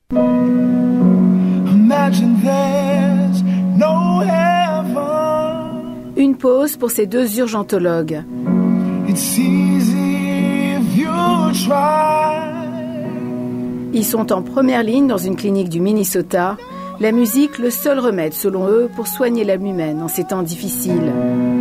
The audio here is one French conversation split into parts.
Une pause pour ces deux urgentologues. Ils sont en première ligne dans une clinique du Minnesota. La musique, le seul remède selon eux pour soigner l'âme humaine en ces temps difficiles.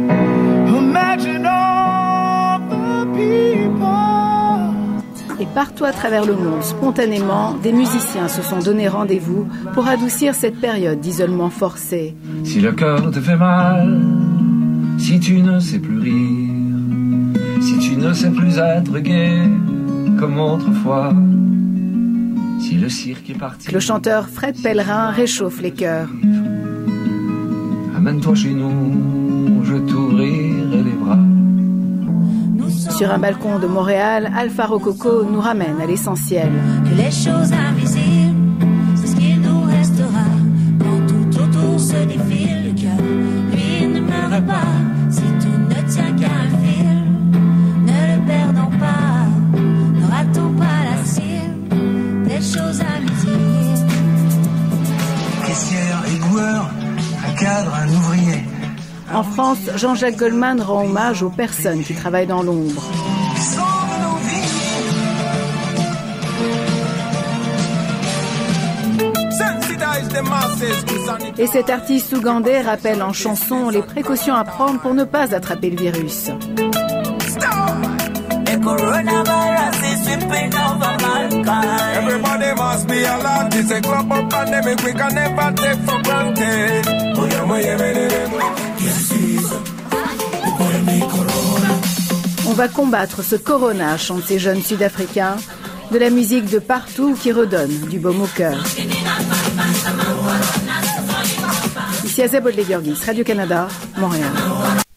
Et partout à travers le monde, spontanément, des musiciens se sont donné rendez-vous pour adoucir cette période d'isolement forcé. Si le cœur te fait mal, si tu ne sais plus rire, si tu ne sais plus être gai comme autrefois, si le cirque est parti... Le chanteur Fred Pellerin réchauffe les cœurs. Amène-toi chez nous, je t'ouvrirai les bras. Sur un balcon de Montréal, Alpha Rococo nous ramène à l'essentiel. Que les choses invisibles, c'est ce qu'il nous restera. Quand tout autour se défile, le cœur, lui, ne meurt pas. Si tout ne tient qu'à un fil, ne le perdons pas. Ne ratons pas la cible, des choses invisibles. Caissière, éboueur, un cadre, un ouvrier. En France, Jean-Jacques Goldman rend hommage aux personnes qui travaillent dans l'ombre. Et cet artiste ougandais rappelle en chanson les précautions à prendre pour ne pas attraper le virus. On va combattre ce corona, chantent ces jeunes Sud-Africains, de la musique de partout qui redonne du baume au cœur. Ici Azeb Oldegorgis, Radio-Canada, Montréal.